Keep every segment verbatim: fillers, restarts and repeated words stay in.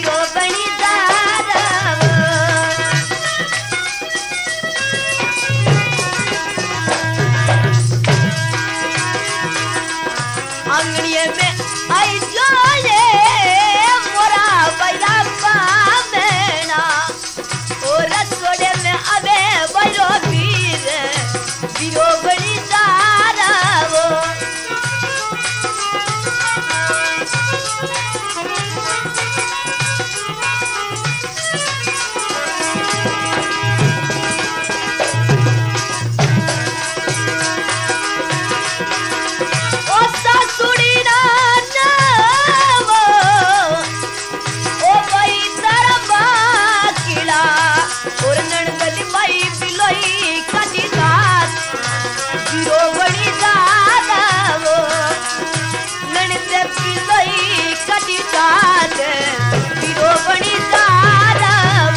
वीरो बनी जाराव आंगड़िए में आई जो ये मोरा बैरा पामेना और रसोड़े में अबे बैरो वीर वीरो बनी जाराव वीरो बनी जाराव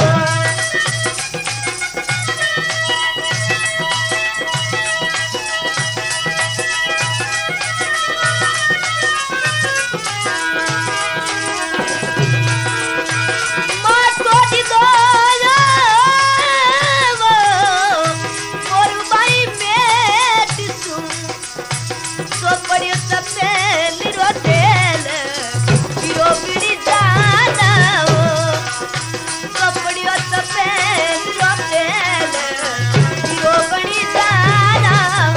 मां तोड़ी दो और भाई में तिसु सो पड़ियो सबसे लिरो तेल वीरो बनी जाराव कपड़ियों सफेद रोतेल वीरो बनी जाराव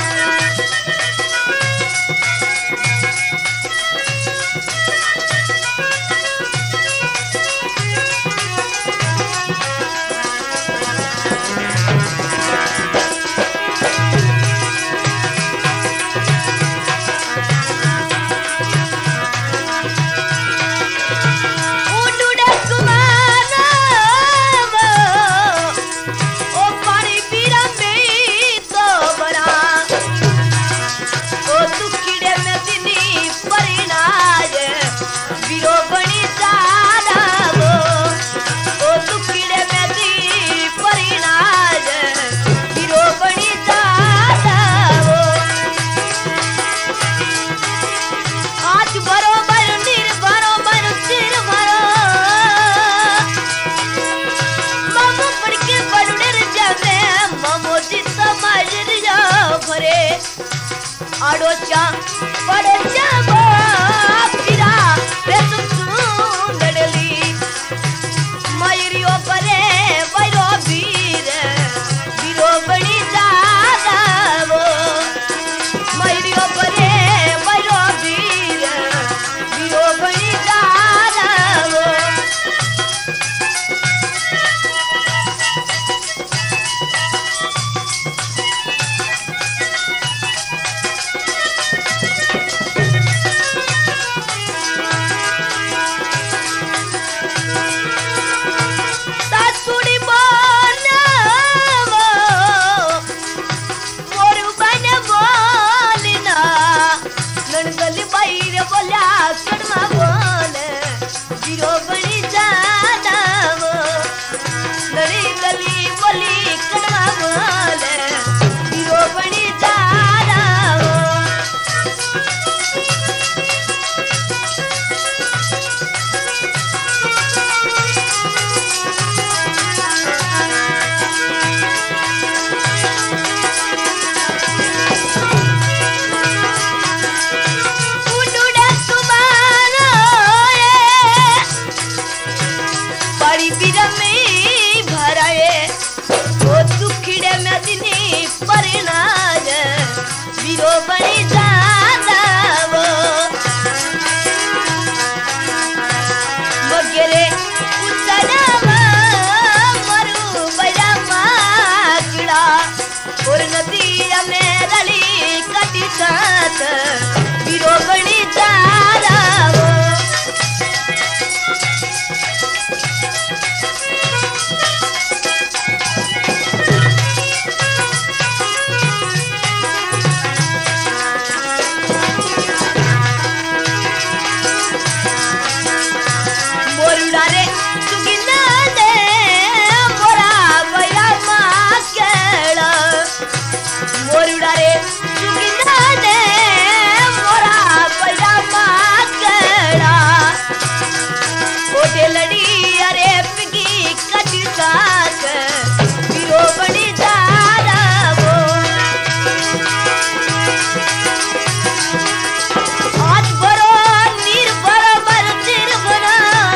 वीरो बनी जाराव ओ दुखड़े में दी परिणाज वीरो बनी जाराव आज बरोबर निर्भरोबर सिर भरो मम पड़ के बड़े जाते ममो जी समझ रिया भरे आड़ोचा पड़े जाबो फिरा लड़ली मयूरियो परे बैरो वीर वीरो बनी जाराव मयूरियो परे बैरो वीर वीरो बनी जाराव वीरो बनी जाराव लड़ी गली बोली कड़वा बोल वीरो बनी जाराव वीरो बनी जाराव वगैरे उतराव मरु बैरा माकड़ा और नदी में रली कटी साथ वीरो बनी जाराव कटी साथ वीरो बड़ी जारावो आज बरो नीर बराबर सिर बना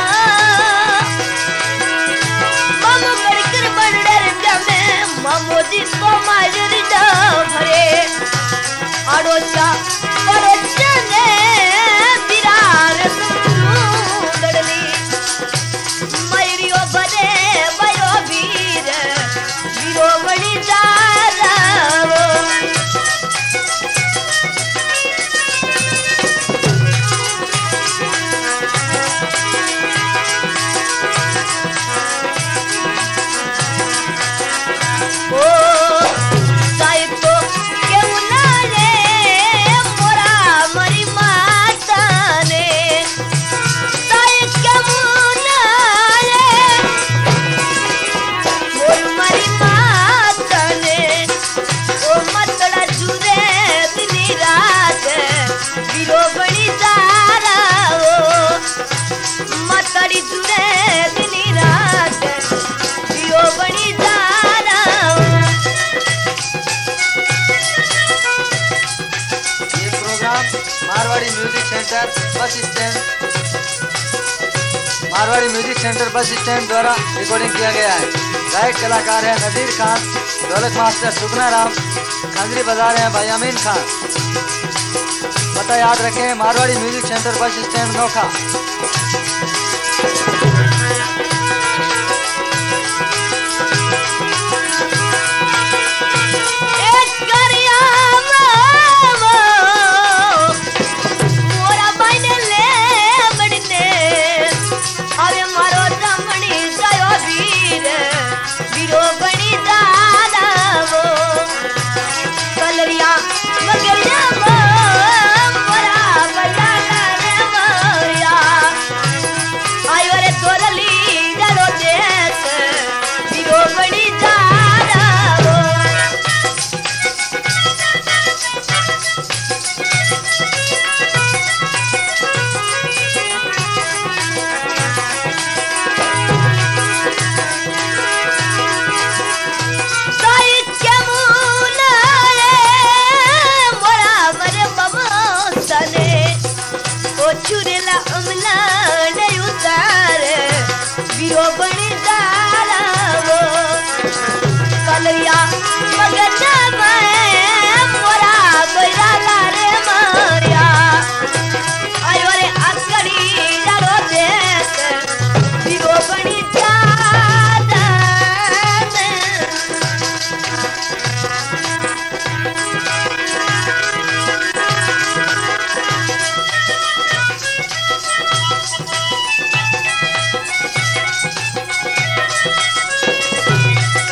मम बड़कर बंडर जमे ममोदी को माजर जा भरे आड़ोचा पड़ोचा ने बिरार सुंदरली मयूरियो बने बयो वीर वीरो बड़ी जारावो ओ साहिब तो क्यों ना रे मोरा मरी माता ने साहिब क्यों ना रे मोर मरी माता ने ओ मतड़ा जुरे दिन रात वीरो बड़ी जारावो मतड़ी जुरे दिन रात वीरो बड़ी जारावो ये programme Marwari music centre bus stand Marwari music centre bus stand द्वारा रिकॉर्डिंग किया गया है। गायक कलाकार हैं नदीर खान, ढोलक मास्टर सुगना राम, खंजरी बजा रहे हैं भाई अमीन खान। पता याद रखें, Marwari music centre bus stand Nokha. एक करिया मामो मोरा बाइने ले बड़ने अबे मारो जमणी जायो वीर वीरो बड़ी जारावो कलरिया मगरिया मोरा बजाना रे मोरिया आयो रे तोरली जरो देश वीरो बड़ी जारावो साहित्य मुनाए मोरा मरे बमसने ओ चुरेला अमला ने उतार वीरो